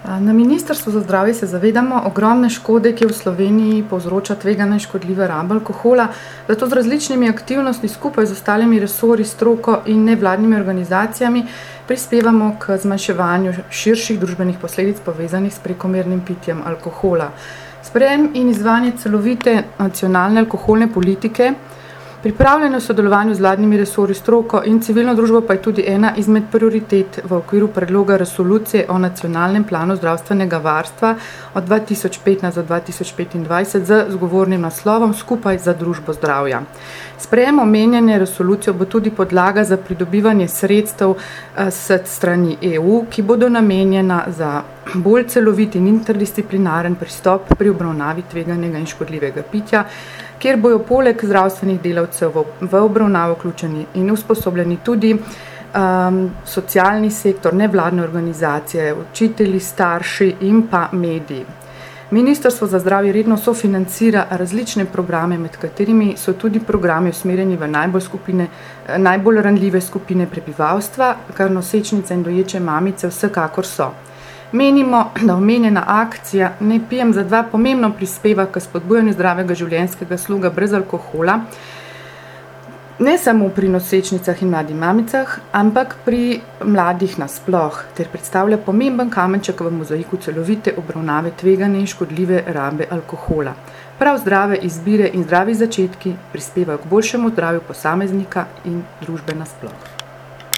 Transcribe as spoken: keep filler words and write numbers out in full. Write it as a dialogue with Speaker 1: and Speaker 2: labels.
Speaker 1: Na Ministrstvu za zdravje se zavedamo ogromne škode, ki v Sloveniji povzroča tvegana in škodljiva raba alkohola, zato z različnimi aktivnostmi skupaj z ostalimi resorji, stroko in nevladnimi organizacijami prispevamo k zmanjševanju širših družbenih posledic povezanih s prekomernim pitjem alkohola. Sprejem in izvajanje celovite nacionalne alkoholne politike, pripravljeno v sodelovanju z vladnimi resorji, stroko in civilno družbo pa je tudi ena izmed prioritet v okviru predloga resolucije o nacionalnem planu zdravstvenega varstva od dva tisoč petnajst do dva tisoč petindvajset z zgovornim naslovom Skupaj za družbo zdravja. Sprejem omenjene resolucije bo tudi podlaga za pridobivanje sredstev s strani E U, ki bodo namenjena za bolj celovit in interdisciplinaren pristop pri obravnavi tveganega in škodljivega pitja, kjer bojo poleg zdravstvenih delavcev v obravnavo vključeni in usposobljeni tudi um, socialni sektor, nevladne organizacije, učitelji, starši in pa mediji. Ministrstvo za zdravje redno sofinancira različne programe, med katerimi so tudi programi usmerjeni v najbolj, skupine, najbolj ranljive skupine prebivalstva, kar nosečnice in doječe mamice vsekakor so. Menimo, da omenjena akcija Ne pijem za dva pomembno prispeva k spodbujanju zdravega življenjskega sloga brez alkohola, ne samo pri nosečnicah in mladih mamicah, ampak pri mladih nasploh, ter predstavlja pomemben kamenček v mozaiku celovite obravnave tvegane in škodljive rabe alkohola. Prav zdrave izbire in zdravi začetki prispevajo k boljšemu zdravju posameznika in družbe nasploh.